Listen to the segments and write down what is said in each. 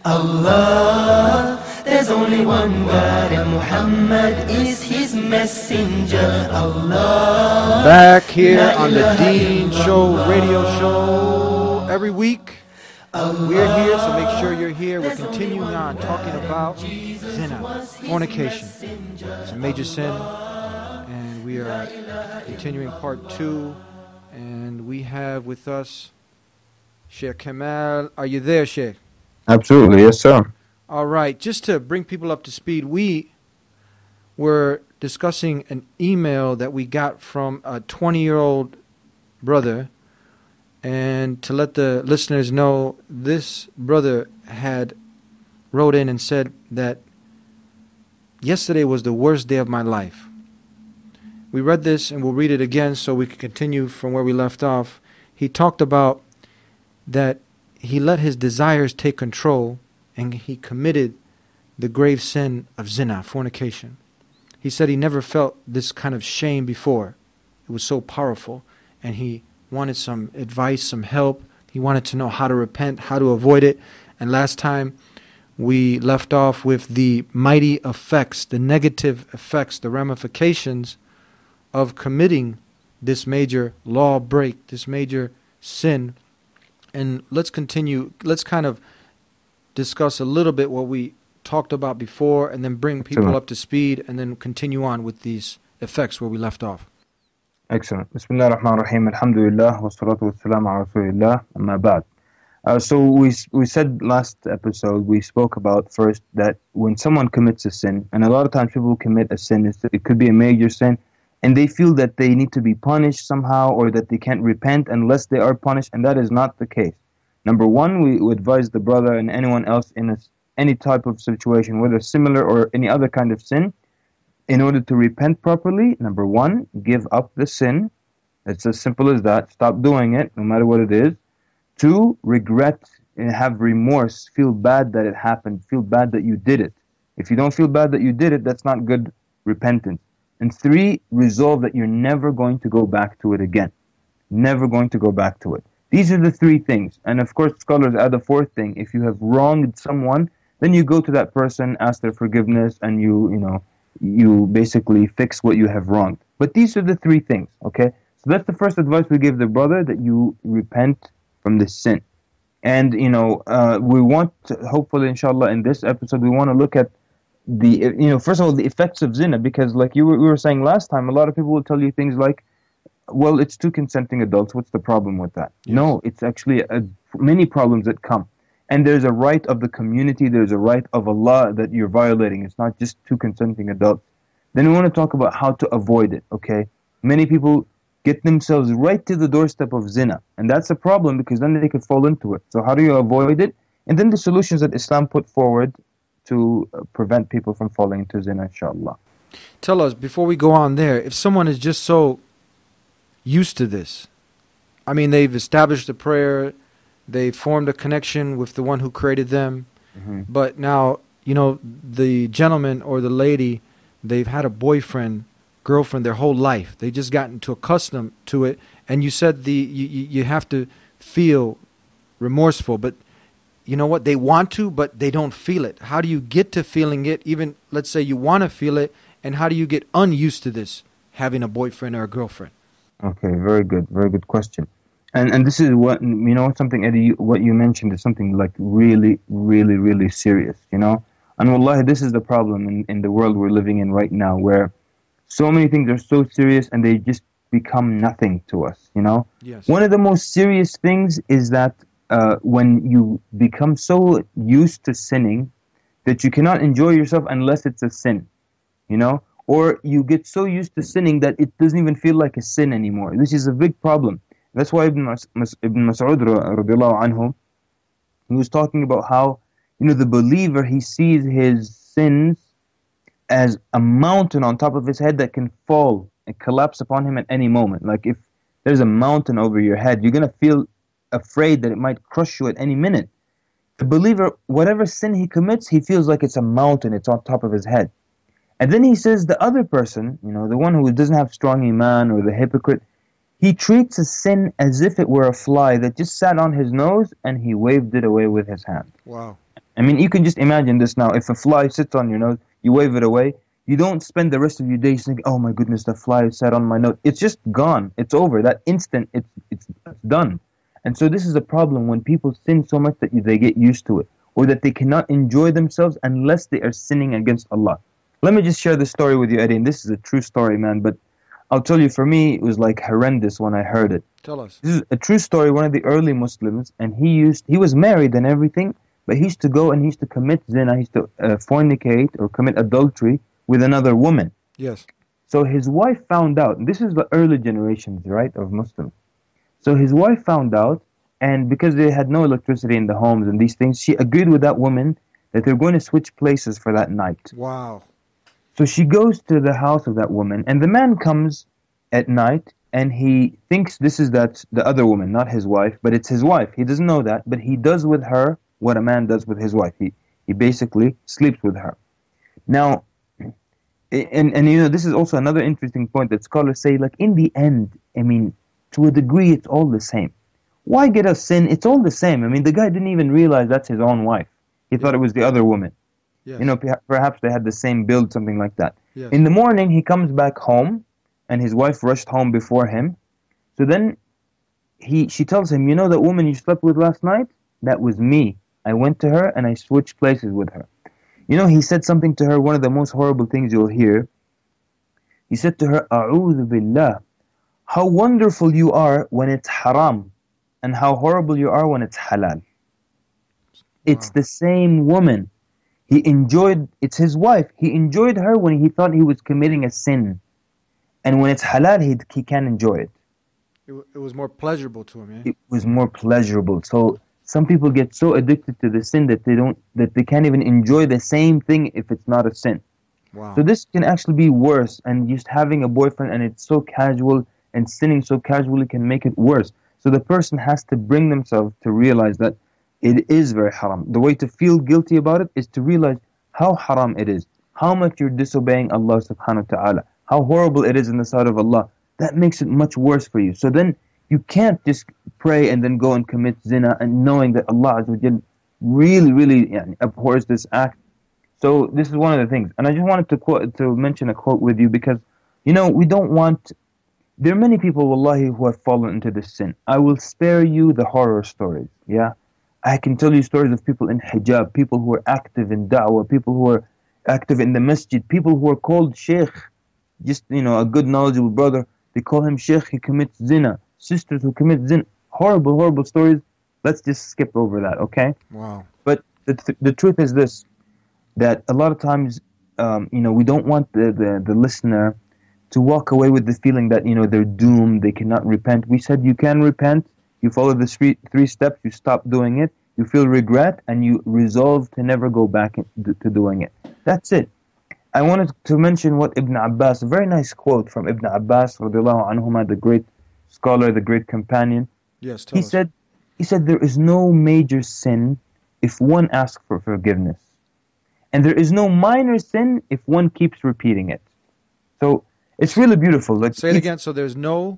Allah, there's only one God and Muhammad is his messenger. Allah. Back here on the Deen Show radio show every week. We're here, so make sure you're here. We're continuing on talking about zina, fornication. It's a major sin, and we are continuing part 2. And we have with us Sheikh Kamal. Are you there, Sheikh? Absolutely, yes, sir. All right, just to bring people up to speed, we were discussing an email that we got from a 20-year-old brother. And to let the listeners know, this brother had wrote in and said that yesterday was the worst day of my life. We read this and we'll read it again so we can continue from where we left off. He talked about that he let his desires take control and he committed the grave sin of zina, fornication. He said he never felt this kind of shame before. It was so powerful, and he wanted some advice, some help. He wanted to know how to repent, how to avoid it. And last time we left off with the mighty effects, the negative effects, the ramifications of committing this major law break, this major sin. And let's continue. Let's kind of discuss a little bit what we talked about before and then bring people up to speed and then continue on with these effects where we left off. Excellent. Bismillah ar-Rahman ar-Rahim. Alhamdulillah. Wa salatu wa salam ala Rasulillah. Amma ba'd. So we said last episode, we spoke about first that when someone commits a sin, and a lot of times people commit a sin, it could be a major sin, and they feel that they need to be punished somehow or that they can't repent unless they are punished, and that is not the case. Number one, we advise the brother and anyone else in any type of situation, whether similar or any other kind of sin, in order to repent properly, number one, give up the sin. It's as simple as that. Stop doing it, no matter what it is. 2, regret and have remorse. Feel bad that it happened. Feel bad that you did it. If you don't feel bad that you did it, that's not good repentance. And 3, resolve that you're never going to go back to it again. Never going to go back to it. These are the 3 things. And of course, scholars add a 4th thing. If you have wronged someone, then you go to that person, ask their forgiveness, and you basically fix what you have wronged. But these are the 3 things, okay? So that's the first advice we give the brother, that you repent from this sin. And, we want to, hopefully, inshallah, in this episode, we want to look at first of all, the effects of zina, because like we were saying last time, a lot of people will tell you things like, well, it's 2 consenting adults, what's the problem with that? Yes. No, it's actually many problems that come. And there's a right of the community, there's a right of Allah that you're violating. It's not just 2 consenting adults. Then we want to talk about how to avoid it, okay? Many people get themselves right to the doorstep of zina. And that's a problem because then they could fall into it. So how do you avoid it? And then the solutions that Islam put forward to prevent people from falling into zina, inshallah. Tell us, before we go on there, if someone is just so used to this, I mean, they've established the prayer, they formed a connection with the one who created them, but now, the gentleman or the lady, they've had a boyfriend, girlfriend their whole life. They just gotten too accustomed to it, and you said you have to feel remorseful, but you know what? They want to, but they don't feel it. How do you get to feeling it? Even, let's say you want to feel it, and how do you get unused to this, having a boyfriend or a girlfriend? Okay, very good question. And this is what, something, Eddie, what you mentioned is something like really, really, really serious, And wallahi, this is the problem in the world we're living in right now, where so many things are so serious and they just become nothing to us, Yes. One of the most serious things is that when you become so used to sinning that you cannot enjoy yourself unless it's a sin, or you get so used to sinning that it doesn't even feel like a sin anymore. This is a big problem. That's why Ibn Mas'ud radiallahu anhu, he was talking about how, the believer, he sees his sins as a mountain on top of his head that can fall and collapse upon him at any moment. Like if there's a mountain over your head, you're going to feel afraid that it might crush you at any minute. The believer, whatever sin he commits, he feels like it's a mountain, it's on top of his head. And then he says the other person, the one who doesn't have strong iman or the hypocrite, he treats a sin as if it were a fly that just sat on his nose and he waved it away with his hand. Wow. I mean, you can just imagine this now. If a fly sits on your nose, you wave it away. You don't spend the rest of your days thinking, "Oh my goodness, the fly sat on my nose." It's just gone. It's over. That instant, it's done. And so this is a problem when people sin so much that they get used to it, or that they cannot enjoy themselves unless they are sinning against Allah. Let me just share this story with you, Eddie. And this is a true story, man. But I'll tell you, for me, it was like horrendous when I heard it. Tell us. This is a true story. One of the early Muslims, and he was married and everything, but he used to go and he used to commit zina. He used to fornicate or commit adultery with another woman. Yes. So his wife found out. And this is the early generations, right, of Muslims. So his wife found out, and because they had no electricity in the homes and these things, she agreed with that woman that they're going to switch places for that night. Wow. So she goes to the house of that woman, and the man comes at night, and he thinks this is the other woman, not his wife, but it's his wife. He doesn't know that, but he does with her what a man does with his wife. He basically sleeps with her. Now, and you know, this is also another interesting point that scholars say, like, in the end, I mean, to a degree, it's all the same. Why get a sin? It's all the same. I mean, the guy didn't even realize that's his own wife. He thought it was the other woman. Yes. You know, perhaps they had the same build, something like that. Yes. In the morning, he comes back home, and his wife rushed home before him. So then she tells him, "You know that woman you slept with last night? That was me. I went to her and I switched places with her." You know, he said something to her, one of the most horrible things you'll hear. He said to her, "A'udhu billah, how wonderful you are when it's haram, and how horrible you are when it's halal." It's the same woman. It's his wife. He enjoyed her when he thought he was committing a sin. And when it's halal, he can enjoy it. It was more pleasurable to him, It was more pleasurable. So some people get so addicted to the sin that they can't even enjoy the same thing if it's not a sin. Wow. So this can actually be worse, and just having a boyfriend and it's so casual and sinning so casually can make it worse. So the person has to bring themselves to realize that it is very haram. The way to feel guilty about it is to realize how haram it is, how much you're disobeying Allah subhanahu wa ta'ala, how horrible it is in the sight of Allah. That makes it much worse for you. So then you can't just pray and then go and commit zina, and knowing that Allah Azza wa Jal really, really abhors this act. So this is one of the things. And I just wanted to mention a quote with you, because, you know, we don't want... There are many people, wallahi, who have fallen into this sin. I will spare you the horror stories, yeah? I can tell you stories of people in hijab, people who are active in da'wah, people who are active in the masjid, people who are called sheikh, just, you know, a good knowledgeable brother. They call him sheikh, he commits zina. Sisters who commit zina. Horrible, horrible stories. Let's just skip over that, okay? Wow. But the truth is this, that a lot of times, you know, we don't want the listener to walk away with the feeling that, you know, they're doomed, they cannot repent. We said you can repent. You follow the three steps, you stop doing it, you feel regret, and you resolve to never go back to doing it. That's it. I wanted to mention what Ibn Abbas, a very nice quote from Ibn Abbas, radiallahu anhuma, the great scholar, the great companion. Yes, tell us. He said, there is no major sin if one asks for forgiveness. And there is no minor sin if one keeps repeating it. So it's really beautiful. Like, say it again. So there is no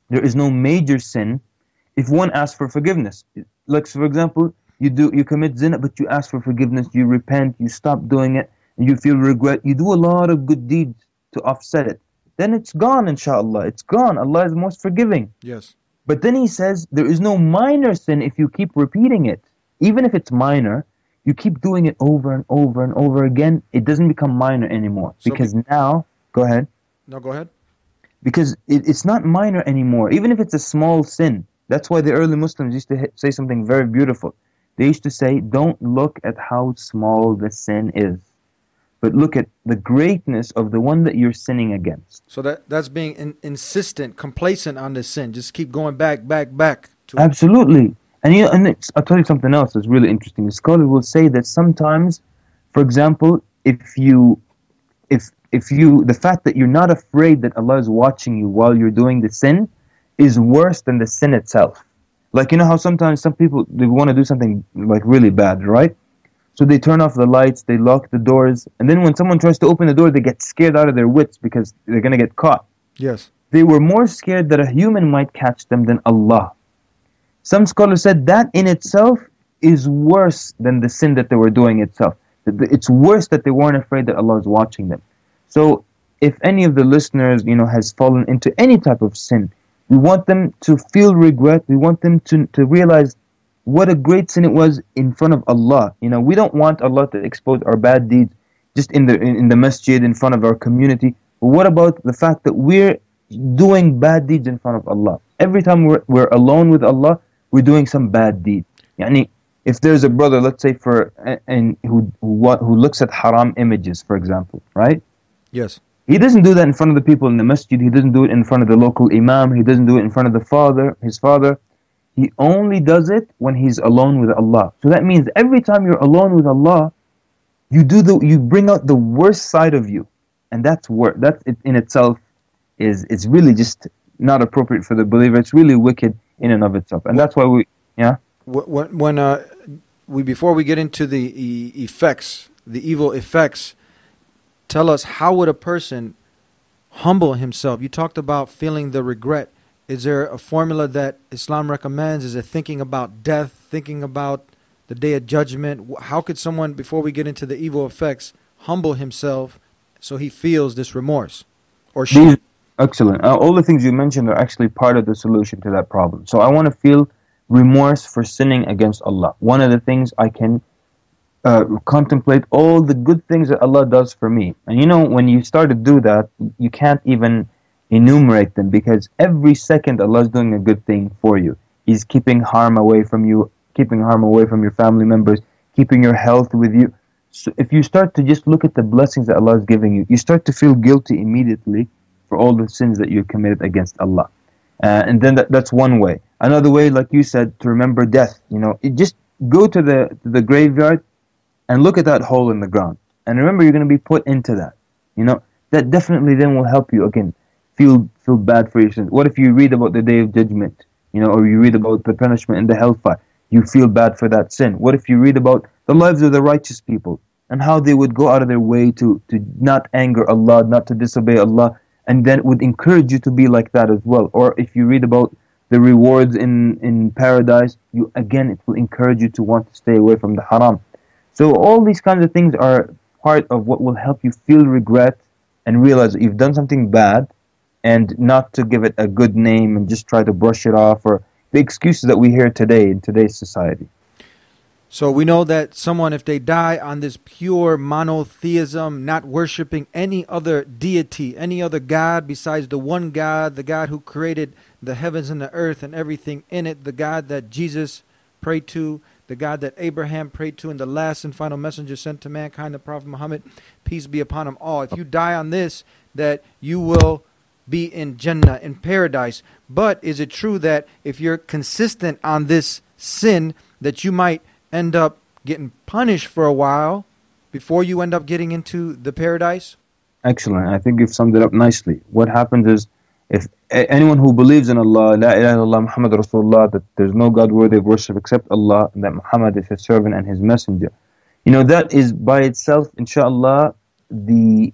major sin if one asks for forgiveness. Like, so for example, you commit zina, but you ask for forgiveness, you repent, you stop doing it, and you feel regret. You do a lot of good deeds to offset it. Then it's gone, inshallah. It's gone. Allah is most forgiving. Yes. But then he says, there is no minor sin if you keep repeating it. Even if it's minor, you keep doing it over and over and over again, it doesn't become minor anymore. So because now, go ahead. No, go ahead. Because it's not minor anymore, even if it's a small sin. That's why the early Muslims used to say something very beautiful. They used to say, don't look at how small the sin is, but look at the greatness of the one that you're sinning against. So that's being insistent, complacent on this sin. Just keep going back to Absolutely. And you know, I'll tell you something else that's really interesting. The scholar will say that sometimes, for example, if the fact that you're not afraid that Allah is watching you while you're doing the sin is worse than the sin itself. Like, you know how sometimes some people, they want to do something like really bad, right? So they turn off the lights, they lock the doors, and then when someone tries to open the door, they get scared out of their wits because they're going to get caught. Yes. They were more scared that a human might catch them than Allah. Some scholars said that in itself is worse than the sin that they were doing itself. It's worse that they weren't afraid that Allah is watching them. So if any of the listeners, has fallen into any type of sin, we want them to feel regret. We want them to realize what a great sin it was in front of Allah. We don't want Allah to expose our bad deeds just in the masjid, in front of our community. But what about the fact that we're doing bad deeds in front of Allah? Every time we're alone with Allah, we're doing some bad deed. Yani, if there's a brother, let's say, who looks at haram images, for example, right? Yes. He doesn't do that in front of the people in the masjid. He doesn't do it in front of the local imam. He doesn't do it in front of his father. He only does it when he's alone with Allah. So that means every time you're alone with Allah, you bring out the worst side of you, and that in itself is really just not appropriate for the believer. It's really wicked in and of itself, and that's why before we get into the effects, the evil effects, tell us, how would a person humble himself? You talked about feeling the regret. Is there a formula that Islam recommends? Is it thinking about death, thinking about the day of judgment? How could someone, before we get into the evil effects, humble himself so he feels this remorse? Or she? Excellent. All the things you mentioned are actually part of the solution to that problem. So I want to feel remorse for sinning against Allah. One of the things I can contemplate all the good things that Allah does for me. And when you start to do that, you can't even enumerate them, because every second Allah is doing a good thing for you. He's keeping harm away from you, keeping harm away from your family members, keeping your health with you. So if you start to just look at the blessings that Allah is giving you, you start to feel guilty immediately for all the sins that you committed against Allah. And then that's one way. Another way, like you said, to remember death. Just go to the graveyard and look at that hole in the ground. And remember, you're going to be put into that. That definitely then will help you, again, feel bad for your sins. What if you read about the Day of Judgment, or you read about the punishment in the hellfire? You feel bad for that sin. What if you read about the lives of the righteous people and how they would go out of their way to not anger Allah, not to disobey Allah, and then it would encourage you to be like that as well. Or if you read about the rewards in paradise, it will encourage you to want to stay away from the haram. So all these kinds of things are part of what will help you feel regret and realize that you've done something bad, and not to give it a good name and just try to brush it off, or the excuses that we hear today in today's society. So we know that someone, if they die on this pure monotheism, not worshiping any other deity, any other God besides the one God, the God who created the heavens and the earth and everything in it, the God that Jesus prayed to, the God that Abraham prayed to, and the last and final messenger sent to mankind, the Prophet Muhammad, peace be upon him all. If you die on this, that you will be in Jannah, in paradise. But is it true that if you're consistent on this sin, that you might end up getting punished for a while before you end up getting into the paradise? Excellent. I think you've summed it up nicely. What happens is, if anyone who believes in Allah, La ilaha illallah Muhammad Rasulullah, that there's no God worthy of worship except Allah, and that Muhammad is his servant and his messenger, that is by itself, inshallah, the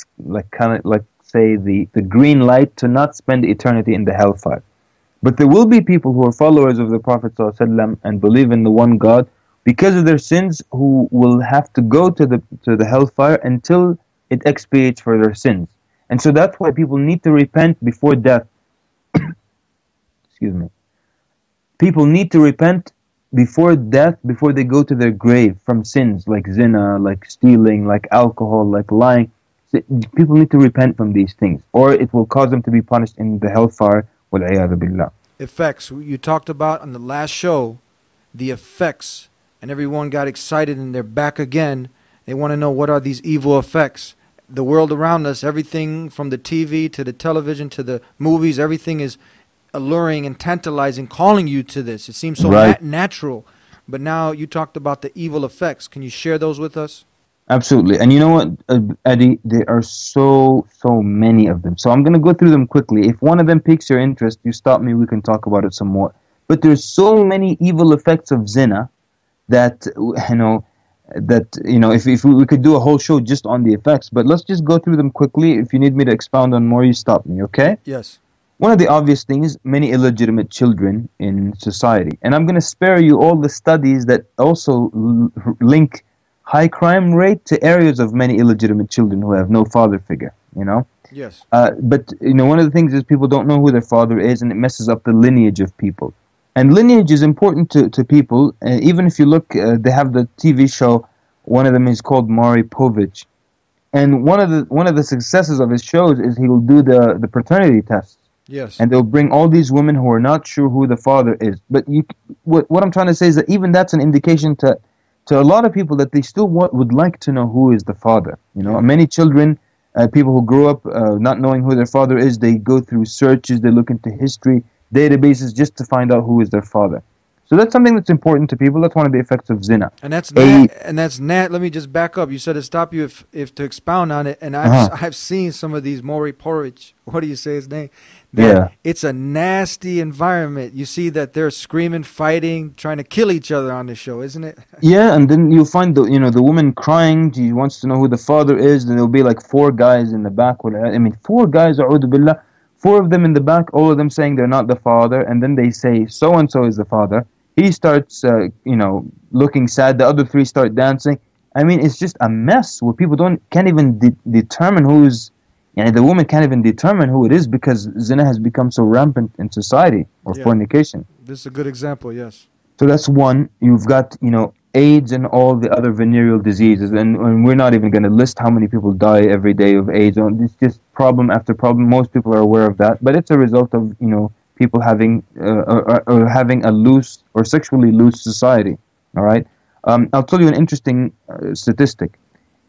green light to not spend eternity in the hellfire. But there will be people who are followers of the Prophet ﷺ and believe in the one God, because of their sins, who will have to go to the hellfire until it expiates for their sins. And so that's why people need to repent before death. Excuse me. People need to repent before death, before they go to their grave, from sins like zina, like stealing, like alcohol, like lying. People need to repent from these things, or it will cause them to be punished in the hellfire. Wal-'iyadhu billah. Effects. You talked about on the last show, the effects, and everyone got excited and they're back again. They want to know, what are these evil effects? The world around us, everything from the TV to the television to the movies, everything is alluring and tantalizing, calling you to this. It seems so natural. But now you talked about the evil effects. Can you share those with us? Absolutely. And you know what, Eddie? There are so many of them. So I'm going to go through them quickly. If one of them piques your interest, you stop me, we can talk about it some more. But there's so many evil effects of zina that, if we could do a whole show just on the effects. But let's just go through them quickly. If you need me to expound on more, you stop me, okay? Yes. One of the obvious things, many illegitimate children in society. And I'm going to spare you all the studies that also link high crime rate to areas of many illegitimate children who have no father figure, you know? Yes. But, you know, one of the things is people don't know who their father is, and it messes up the lineage of people. And lineage is important to people. Even if you look, they have the TV show, one of them is called Maury Povich. And one of the successes of his shows is he will do the paternity tests. Yes. And they'll bring all these women who are not sure who the father is. But what I'm trying to say is that even that's an indication to a lot of people that they still would like to know who is the father. You know, many children, people who grow up not knowing who their father is, they go through searches, they look into history, databases just to find out who is their father. So that's something that's important to people. That's one of the effects of zina. And that's Let me just back up. You said to stop you if to expound on it. And I've seen some of these Maury Povich. What do you say his name? Yeah. It's a nasty environment. You see that they're screaming, fighting, trying to kill each other on the show, isn't it? Yeah, and then you'll find the woman crying. She wants to know who the father is. Then there'll be like 4 guys in the back. 4 guys, a'udhu billah, 4 of them in the back, all of them saying they're not the father. And then they say, so-and-so is the father. He starts, looking sad. The other 3 start dancing. I mean, it's just a mess where people can't even determine who's... the woman can't even determine who it is because zina has become so rampant in society, or fornication. This is a good example, yes. So that's one. You've got, AIDS and all the other venereal diseases. And we're not even going to list how many people die every day of AIDS. It's just problem after problem. Most people are aware of that. But it's a result of, people having or having a loose or sexually loose society. All right. I'll tell you an interesting statistic.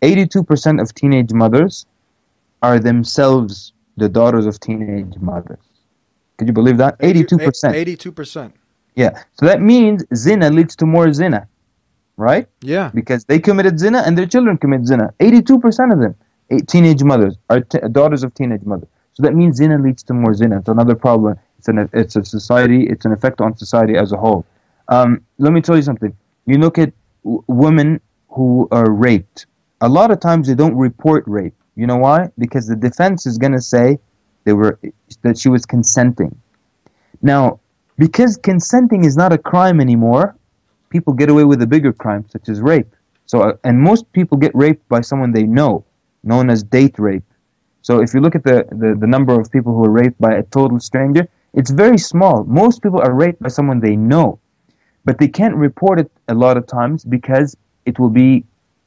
82% of teenage mothers are themselves the daughters of teenage mothers. Could you believe that? 82%. 82%. Yeah. So that means zina leads to more zina, right? Yeah. Because they committed zina and their children commit zina. 82% of them, teenage mothers, are daughters of teenage mothers. So that means zina leads to more zina. It's another problem. It's a society. It's an effect on society as a whole. Let me tell you something. You look at women who are raped. A lot of times they don't report rape. You know why? Because the defense is going to say that she was consenting. Now, because consenting is not a crime anymore, people get away with a bigger crime, such as rape. So, and most people get raped by someone they know, known as date rape. So if you look at the number of people who are raped by a total stranger, it's very small. Most people are raped by someone they know. But they can't report it a lot of times because it will be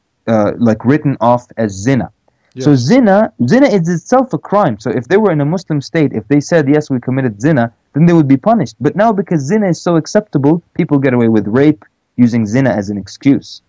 written off as zina. Yes. So zina is itself a crime. So if they were in a Muslim state, if they said, yes, we committed zina, then they would be punished. But now because zina is so acceptable, people get away with rape using zina as an excuse.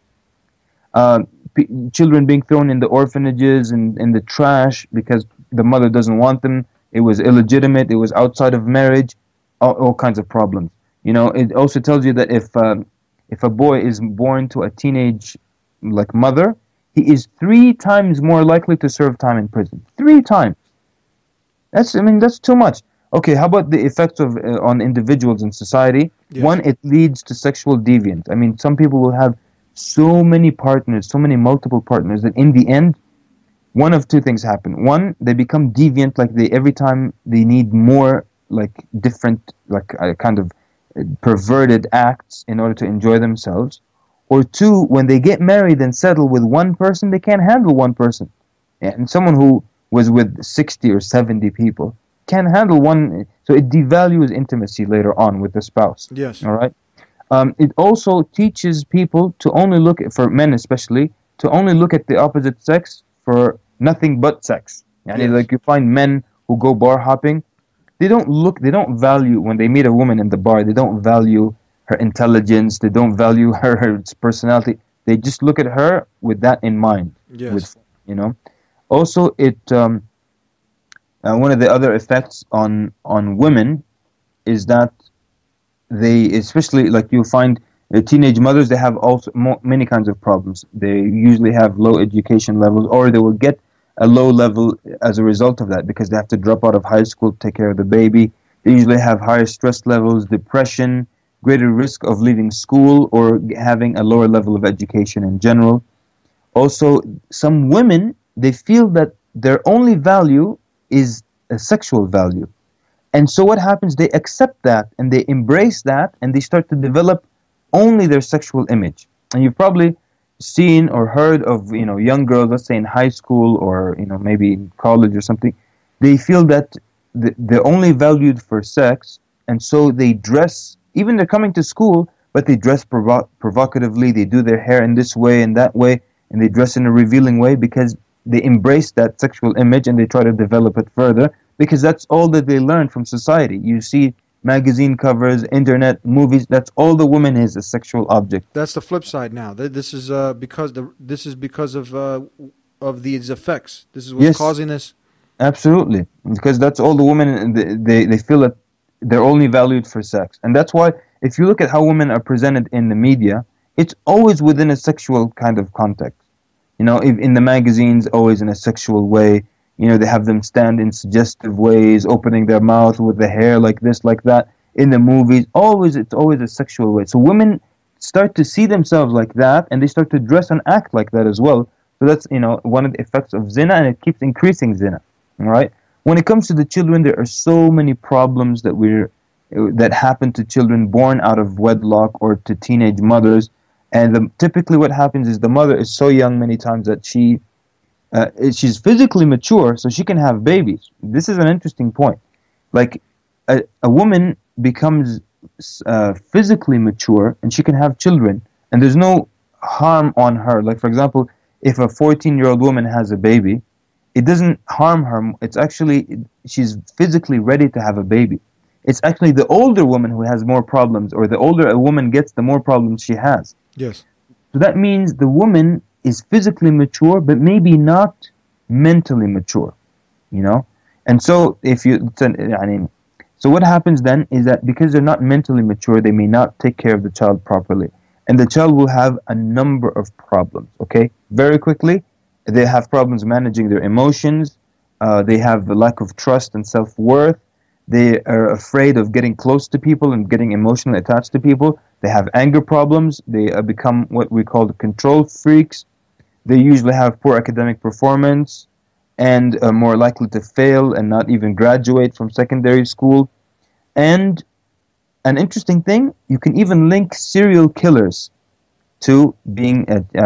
Children being thrown in the orphanages and in the trash because the mother doesn't want them. It was illegitimate. It was outside of marriage. All kinds of problems. It also tells you that if a boy is born to a teenage mother, he is 3 times more likely to serve time in prison. 3 times. That's too much. Okay, how about the effects of on individuals in society? Yes. One, it leads to sexual deviance. Some people will have so many partners, so many multiple partners, that in the end, one of 2 things happen. One, they become deviant, every time they need more, different, kind of perverted acts in order to enjoy themselves. Or 2, when they get married and settle with one person, they can't handle one person. And someone who was with 60 or 70 people can't handle one. So it devalues intimacy later on with the spouse. Yes. All right. It also teaches people to only look at, for men especially, to only look at the opposite sex for nothing but sex. Yes. You find men who go bar hopping, they don't value, when they meet a woman in the bar, they don't value her intelligence, they don't value her personality. They just look at her with that in mind. Yes. Also, it one of the other effects on women is that they, especially you find teenage mothers, they have also many kinds of problems. They usually have low education levels, or they will get a low level as a result of that because they have to drop out of high school to take care of the baby. They usually have higher stress levels, depression, greater risk of leaving school or having a lower level of education in general. Also, some women, they feel that their only value is a sexual value. And so what happens? They accept that and they embrace that and they start to develop only their sexual image. And you've probably seen or heard of, young girls, let's say in high school or, maybe in college or something. They feel that they're only valued for sex, and so they dress, even they're coming to school, but they dress provocatively, they do their hair in this way and that way, and they dress in a revealing way because they embrace that sexual image and they try to develop it further because that's all that they learn from society. You see magazine covers, internet, movies, that's all the woman is, a sexual object. That's the flip side now. This is because of these effects. This is what's Yes. causing this. Absolutely, because that's all the women, they feel that they're only valued for sex. And that's why, if you look at how women are presented in the media, it's always within a sexual kind of context. In the magazines, always in a sexual way. They have them stand in suggestive ways, opening their mouth with the hair like this, like that. In the movies, it's always a sexual way. So women start to see themselves like that, and they start to dress and act like that as well. So that's, one of the effects of zina, and it keeps increasing zina. All right. When it comes to the children, there are so many problems that happen to children born out of wedlock or to teenage mothers. And typically, what happens is the mother is so young many times that she's physically mature, so she can have babies. This is an interesting point. Like a woman becomes physically mature and she can have children, and there's no harm on her. Like, for example, if a 14-year-old woman has a baby, it doesn't harm her. It's actually, she's physically ready to have a baby. It's actually the older woman who has more problems, or the older a woman gets, the more problems she has. Yes. So that means the woman is physically mature, but maybe not mentally mature, And so so what happens then is that because they're not mentally mature, they may not take care of the child properly. And the child will have a number of problems, okay? Very quickly, they have problems managing their emotions. They have a lack of trust and self-worth. They are afraid of getting close to people and getting emotionally attached to people. They have anger problems. They become what we call the control freaks. They usually have poor academic performance and are more likely to fail and not even graduate from secondary school. And an interesting thing, you can even link serial killers to being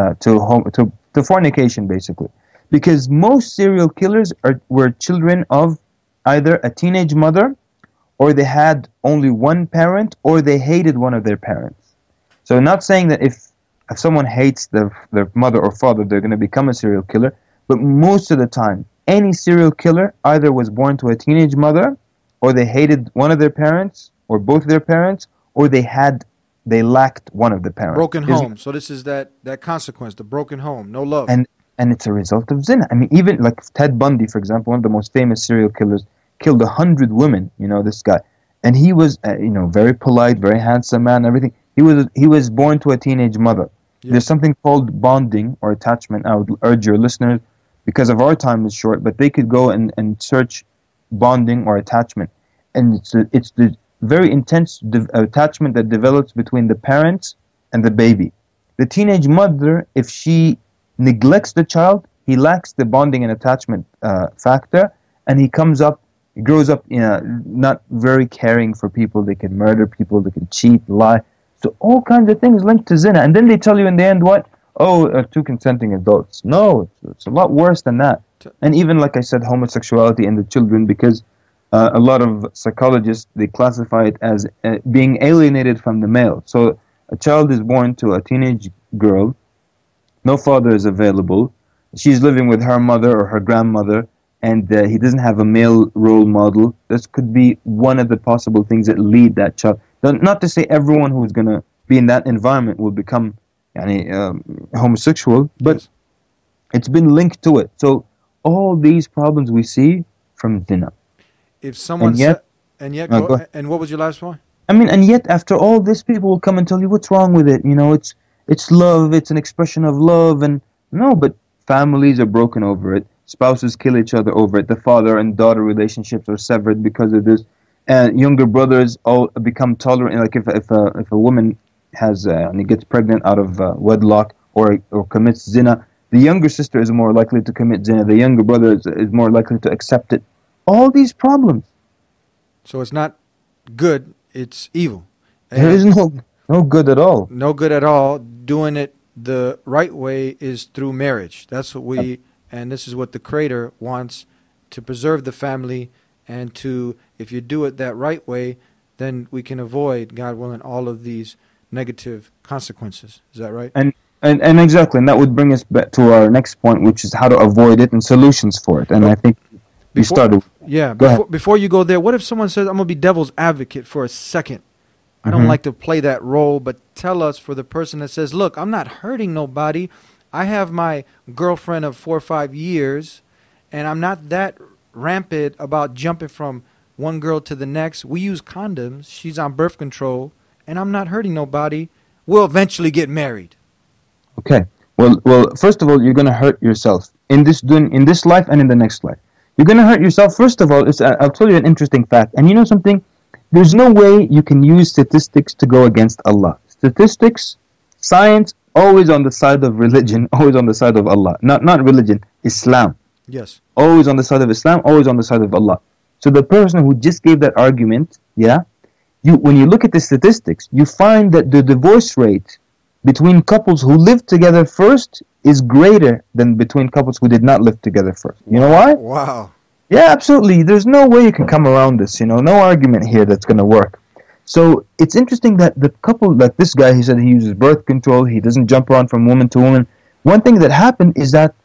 to fornication, basically, because most serial killers were children of either a teenage mother, or they had only one parent, or they hated one of their parents. So, not saying that if someone hates their mother or father, they're going to become a serial killer, but most of the time, any serial killer either was born to a teenage mother, or they hated one of their parents, or both their parents, or they lacked one of the parents. Broken home. So this is that consequence, the broken home, no love. And it's a result of zina. I mean, even like Ted Bundy, for example, one of the most famous serial killers, killed 100 women, this guy. And he was, very polite, very handsome man, everything. He was born to a teenage mother. Yes. There's something called bonding or attachment. I would urge your listeners, because of our time is short, but they could go and search bonding or attachment. And it's the very intense attachment that develops between the parents and the baby. The teenage mother, if she neglects the child, he lacks the bonding and attachment factor, and he grows up not very caring for people. They can murder people, they can cheat, lie. So all kinds of things linked to zina. And then they tell you in the end what? Oh, two consenting adults. No, it's a lot worse than that. And even, like I said, homosexuality in the children, because a lot of psychologists, they classify it as being alienated from the male. So a child is born to a teenage girl, no father is available, she's living with her mother or her grandmother, and he doesn't have a male role model. This could be one of the possible things that lead that child. Not to say everyone who's going to be in that environment will become homosexual, but yes, it's been linked to it. So all these problems we see from zina. If someone and what was your last one? I mean, and yet after all this, people will come and tell you what's wrong with it. It's love. It's an expression of love, and no, but families are broken over it. Spouses kill each other over it. The father and daughter relationships are severed because of this. And younger brothers all become tolerant. Like if a woman has and gets pregnant out of wedlock or commits zina, the younger sister is more likely to commit zina. The younger brother is more likely to accept it. All these problems. So it's not good, it's evil. There is no good at all. No good at all. Doing it the right way is through marriage. That's what and this is what the Creator wants, to preserve the family, and to, if you do it that right way, then we can avoid, God willing, all of these negative consequences. Is that right? And exactly, and that would bring us back to our next point, which is how to avoid it and solutions for it. And I think we started. Yeah. Go before you go there, what if someone says, I'm going to be devil's advocate for a second? I don't like to play that role, but tell us, for the person that says, look, I'm not hurting nobody. I have my girlfriend of 4 or 5 years, and I'm not that rampant about jumping from one girl to the next. We use condoms. She's on birth control, and I'm not hurting nobody. We'll eventually get married. Okay. Well, first of all, you're going to hurt yourself in this life and in the next life. You're going to hurt yourself. First of all, I'll tell you an interesting fact. And you know something? There's no way you can use statistics to go against Allah. Statistics, science, always on the side of religion, always on the side of Allah. Not religion, Islam. Yes. Always on the side of Islam, always on the side of Allah. So the person who just gave that argument, when you look at the statistics, you find that the divorce rate between couples who lived together first is greater than between couples who did not live together first. You know why? Wow. Yeah, absolutely. There's no way you can come around this, no argument here that's going to work. So it's interesting that the couple, like this guy, he said he uses birth control, he doesn't jump around from woman to woman. One thing that happened is that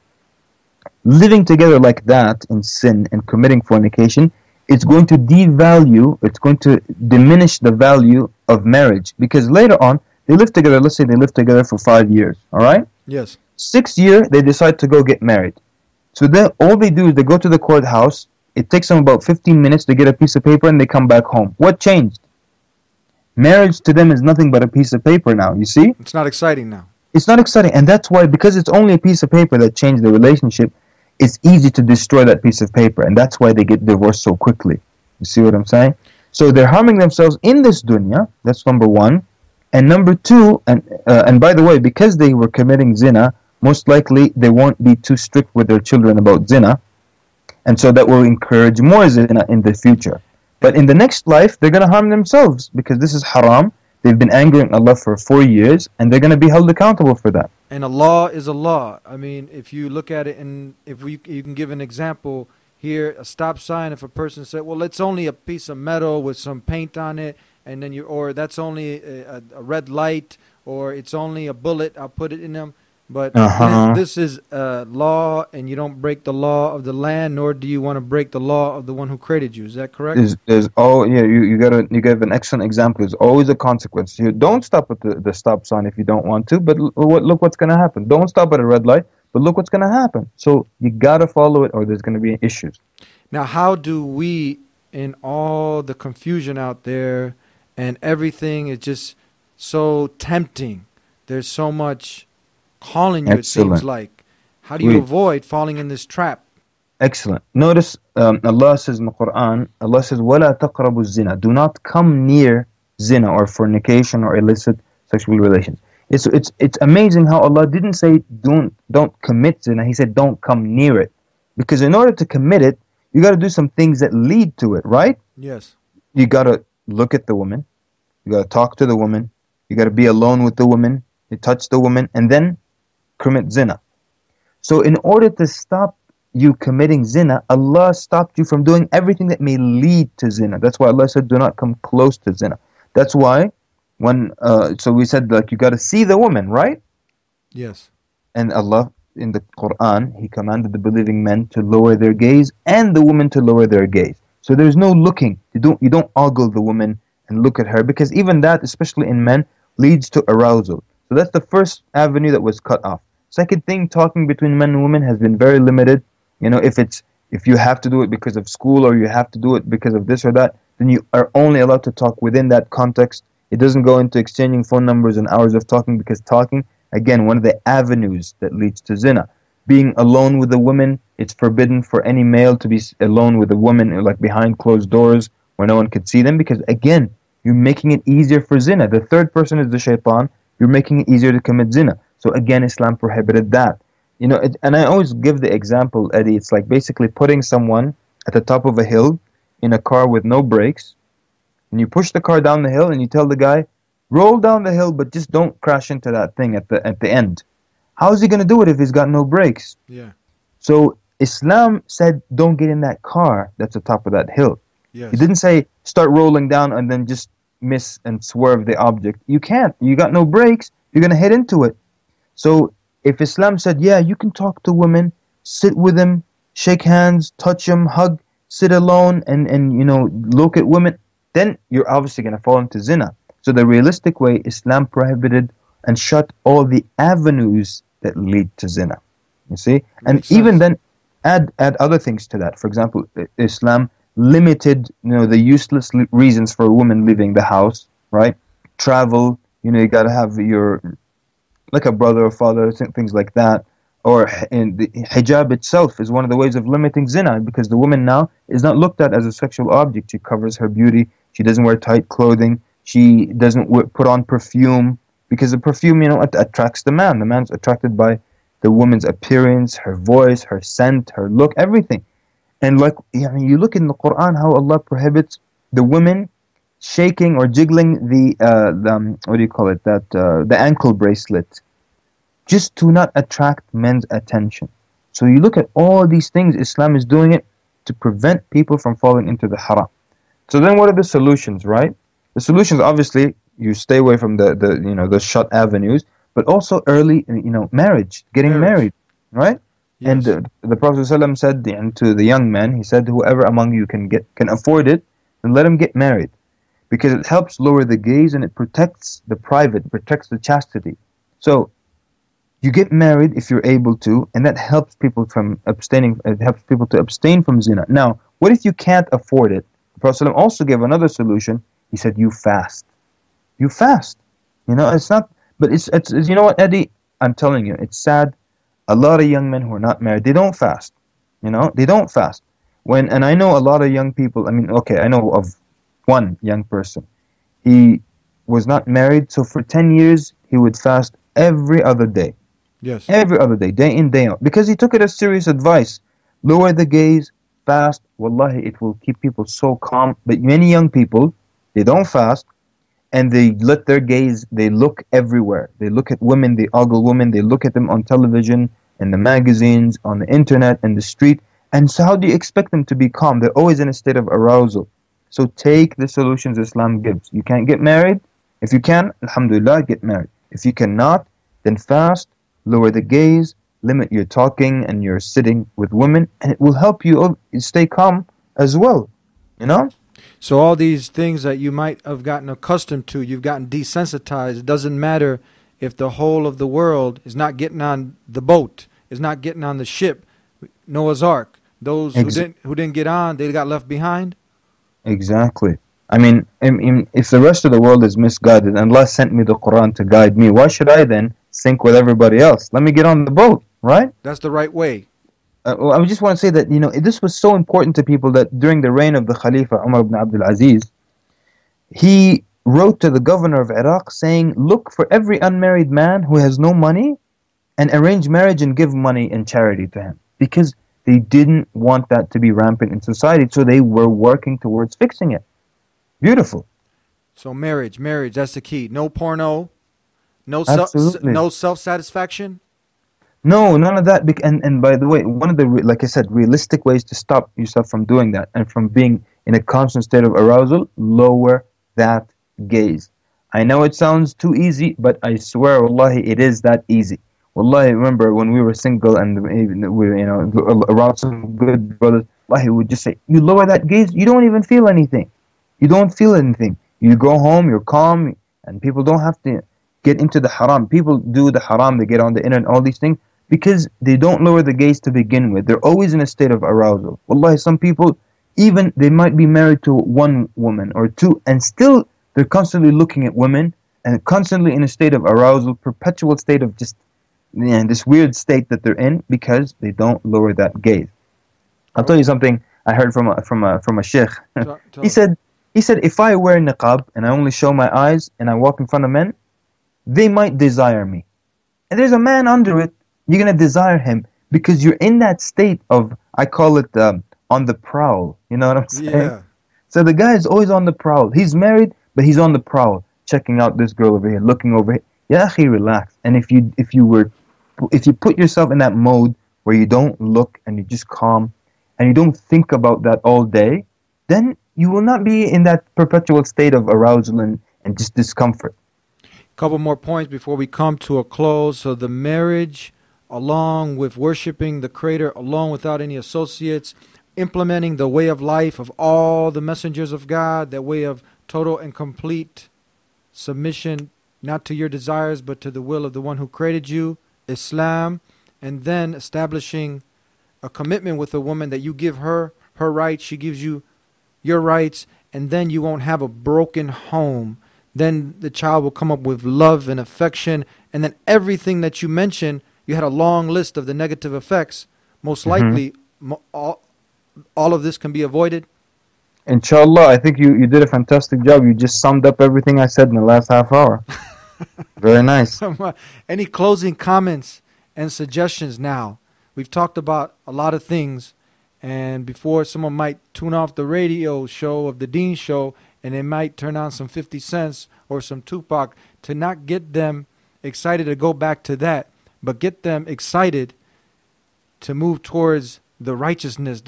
living together like that in sin and committing fornication, it's going to it's going to diminish the value of marriage. Because later on, they live together, let's say they live together for 5 years, all right? Yes. 6th year, they decide to go get married. So then all they do is they go to the courthouse. It takes them about 15 minutes to get a piece of paper, and they come back home. What changed? Marriage to them is nothing but a piece of paper now, you see? It's not exciting now. It's not exciting, and that's why, because it's only a piece of paper that changed the relationship, it's easy to destroy that piece of paper, and that's why they get divorced so quickly. You see what I'm saying? So they're harming themselves in this dunya. That's number one. And number two, and by the way, because they were committing zina, most likely they won't be too strict with their children about zina, and so that will encourage more zina in the future. But in the next life, they're going to harm themselves, because this is haram. They've been angering Allah for 4 years, and they're going to be held accountable for that. And a law is a law. I mean, if you look at it, and if you can give an example here, a stop sign, if a person said, well, it's only a piece of metal with some paint on it, and then or that's only a red light, or it's only a bullet, I'll put it in them. But this is law, and you don't break the law of the land, nor do you want to break the law of the one who created you. Is that correct? You gave an excellent example. There's always a consequence. You don't stop at the stop sign if you don't want to, but look what's going to happen. Don't stop at a red light, but look what's going to happen. So you got to follow it, or there's going to be issues. Now, how do we, in all the confusion out there, and everything is just so tempting, there's so much calling you, Excellent. It seems like. How do you avoid falling in this trap? Excellent. Notice Allah says in the Quran, Allah says, وَلَا تَقْرَبُوا الزِّنَا. Do not come near zina or fornication or illicit sexual relations. It's amazing how Allah didn't say don't commit zina. He said don't come near it. Because in order to commit it, you got to do some things that lead to it, right? Yes. You got to look at the woman. You got to talk to the woman. You got to be alone with the woman. You touch the woman, and then commit zina. So in order to stop you committing zina, Allah stopped you from doing everything that may lead to zina. That's why Allah said do not come close to zina. That's why so we said you got to see the woman, right? Yes. And Allah in the Quran, He commanded the believing men to lower their gaze and the women to lower their gaze. So there's no looking. You don't ogle the woman and look at her, because even that, especially in men, leads to arousal. So that's the first avenue that was cut off. Second thing, talking between men and women has been very limited. If you have to do it because of school, or you have to do it because of this or that, then you are only allowed to talk within that context. It doesn't go into exchanging phone numbers and hours of talking, because talking, again, one of the avenues that leads to zina. Being alone with a woman, it's forbidden for any male to be alone with a woman, like behind closed doors where no one could see them, because again, you're making it easier for zina. The third person is the shaitan. You're making it easier to commit zina. So again, Islam prohibited that. And I always give the example, Eddie, it's like basically putting someone at the top of a hill in a car with no brakes, and you push the car down the hill, and you tell the guy, roll down the hill, but just don't crash into that thing at the end. How is he going to do it if he's got no brakes? Yeah. So Islam said, don't get in that car that's at the top of that hill. Yes. It didn't say start rolling down and then just miss and swerve the object. You can't. You got no brakes. You're going to hit into it. So if Islam said, yeah, you can talk to women, sit with them, shake hands, touch them, hug, sit alone, and look at women, then you're obviously going to fall into zina. So the realistic way, Islam prohibited and shut all the avenues that lead to zina. You see? And Makes even sense. then, add other things to that. For example, Islam limited, the useless reasons for a woman leaving the house, right? Travel, you got to have like a brother or father, things like that. Or in the hijab itself is one of the ways of limiting zina, because the woman now is not looked at as a sexual object. She covers her beauty. She doesn't wear tight clothing. She doesn't put on perfume, because the perfume, attracts the man. The man's attracted by the woman's appearance, her voice, her scent, her look, everything. And you look in the Quran how Allah prohibits the women shaking or jiggling the what do you call it? The ankle bracelet, just to not attract men's attention. So you look at all these things, Islam is doing it to prevent people from falling into the haram. So then what are the solutions, right? The solutions, obviously, you stay away from the shut avenues, but also early, marriage, getting married, right? Yes. And the Prophet ﷺ said to the young man, he said, whoever among you can afford it, then let him get married, because it helps lower the gaze and it protects the private, protects the chastity. So you get married if you're able to, and that helps people from abstaining. It helps people to abstain from zina. Now, what if you can't afford it? The Prophet ﷺ also gave another solution. He said, you fast. You fast. It's not, but it's you know what, Eddie? I'm telling you, it's sad. A lot of young men who are not married, they don't fast. They don't fast. And I know a lot of young people. I know of one young person. He was not married, so for 10 years he would fast every other day. Yes. Every other day, day in, day out, because he took it as serious advice. Lower the gaze, fast. Wallahi, it will keep people so calm. But many young people, they don't fast, and they let their gaze, they look everywhere. They look at women, they ogle women, they look at them on television, in the magazines, on the internet, in the street. And so how do you expect them to be calm? They're always in a state of arousal. So take the solutions Islam gives. You can't get married? If you can, alhamdulillah, get married. If you cannot, then fast, lower the gaze, limit your talking and your sitting with women, and it will help you stay calm as well. So all these things that you might have gotten accustomed to, you've gotten desensitized. It doesn't matter if the whole of the world is not getting on the boat, is not getting on the ship, Noah's Ark. Those who didn't get on, they got left behind. Exactly. I mean, if the rest of the world is misguided, and Allah sent me the Quran to guide me, why should I then sink with everybody else? Let me get on the boat, right? That's the right way. I just want to say that, this was so important to people that during the reign of the Khalifa, Umar ibn Abdul Aziz, he wrote to the governor of Iraq saying, look for every unmarried man who has no money and arrange marriage and give money and charity to him. Because they didn't want that to be rampant in society, so they were working towards fixing it. Beautiful. So marriage, that's the key. No porno, no self-satisfaction. No, none of that. And by the way, one of the, like I said, realistic ways to stop yourself from doing that and from being in a constant state of arousal, lower that gaze. I know it sounds too easy, but I swear, wallahi, it is that easy. Wallahi, remember when we were single and we were, around some good brothers, wallahi, would just say, you lower that gaze, you don't even feel anything. You don't feel anything. You go home, you're calm, and people don't have to get into the haram. People do the haram, they get on the internet, all these things, because they don't lower the gaze to begin with. They're always in a state of arousal. Wallahi, some people, even they might be married to one woman or two, and still they're constantly looking at women and constantly in a state of arousal, perpetual state of just this weird state that they're in because they don't lower that gaze. I'll tell you something I heard from a sheikh. He said, if I wear niqab and I only show my eyes and I walk in front of men, they might desire me. And there's a man under it, you're going to desire him because you're in that state of, I call it on the prowl. You know what I'm saying? So the guy is always on the prowl. He's married, but he's on the prowl, checking out this girl over here, looking over here. Ya akhi, relax. And if you put yourself in that mode where you don't look and you just calm and you don't think about that all day, then you will not be in that perpetual state of arousal and just discomfort. Couple more points before we come to a close. So the marriage, along with worshiping the Creator, along without any associates, implementing the way of life of all the messengers of God, that way of total and complete submission, not to your desires, but to the will of the one who created you, Islam, and then establishing a commitment with a woman that you give her her rights, she gives you your rights, and then you won't have a broken home. Then the child will come up with love and affection, and then everything that you mentioned, you had a long list of the negative effects. Most likely, all of this can be avoided. Inshallah, I think you did a fantastic job. You just summed up everything I said in the last half hour. Very nice. Any closing comments and suggestions now? We've talked about a lot of things, and before someone might tune off the radio show of the Deen Show, and they might turn on some 50 Cent or some Tupac, to not get them excited to go back to that, but get them excited to move towards the righteousness,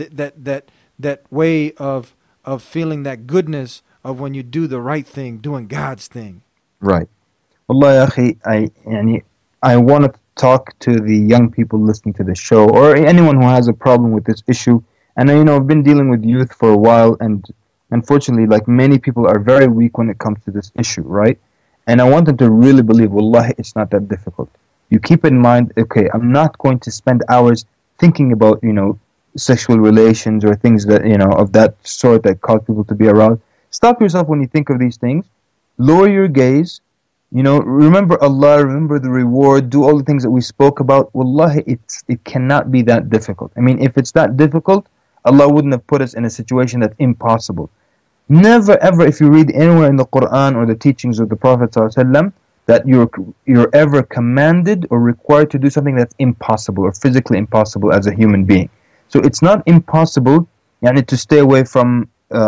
that way of feeling that goodness of when you do the right thing, doing God's thing. Right. Wallah, ya akhi, I want to talk to the young people listening to the show, or anyone who has a problem with this issue. And I've been dealing with youth for a while, and unfortunately, like many people, are very weak when it comes to this issue, right? And I want them to really believe, wallahi, it's not that difficult. You keep in mind, okay, I'm not going to spend hours thinking about, sexual relations or things that, of that sort that cause people to be aroused. Stop yourself when you think of these things. Lower your gaze. Remember Allah, remember the reward, do all the things that we spoke about. Wallahi, it cannot be that difficult. I mean, if it's that difficult, Allah wouldn't have put us in a situation that's impossible. Never ever, if you read anywhere in the Quran or the teachings of the Prophet ﷺ, that you're ever commanded or required to do something that's impossible or physically impossible as a human being. So it's not impossible to stay away from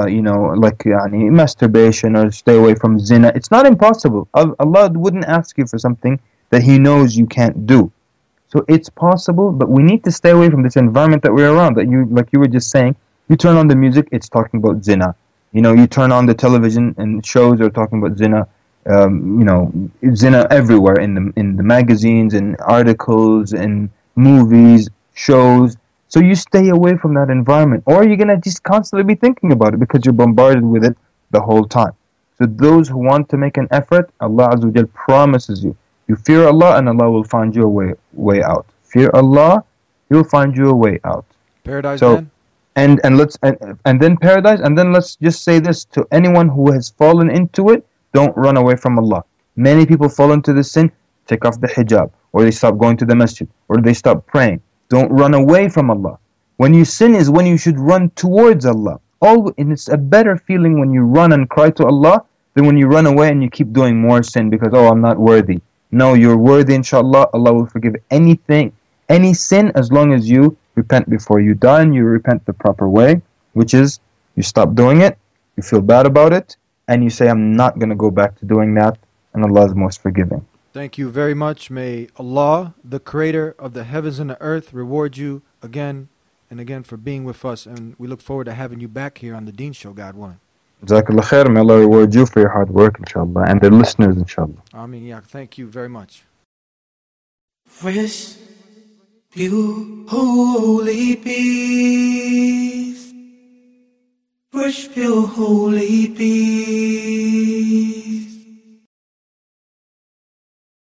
masturbation or stay away from zina. It's not impossible. Allah wouldn't ask you for something that He knows you can't do. So it's possible, but we need to stay away from this environment that we're around. That like you were just saying, you turn on the music, it's talking about zina. You turn on the television and shows are talking about zina. Zina everywhere in the magazines and articles and movies, shows. So you stay away from that environment, or you're gonna just constantly be thinking about it because you're bombarded with it the whole time. So those who want to make an effort, Allah Azza wa Jal promises you fear Allah and Allah will find you a way out. Fear Allah, He will find you a way out. Paradise then? And then paradise, and then let's just say this to anyone who has fallen into it, don't run away from Allah. Many people fall into this sin, take off the hijab, or they stop going to the masjid, or they stop praying. Don't run away from Allah. When you sin is when you should run towards Allah. And it's a better feeling when you run and cry to Allah than when you run away and you keep doing more sin because, I'm not worthy. No, you're worthy, inshallah. Allah will forgive anything, any sin, as long as you repent before you die and you repent the proper way, which is you stop doing it, you feel bad about it, and you say, I'm not going to go back to doing that, and Allah is most forgiving. Thank you very much. May Allah, the Creator of the heavens and the earth, reward you again and again for being with us. And we look forward to having you back here on the Deen Show, God willing. Jazakallah khair. May Allah reward you for your hard work, inshallah, and the listeners, inshallah. Ameen. Yeah, thank you very much. Fresh, pure, holy peace. Fresh, pure, holy peace.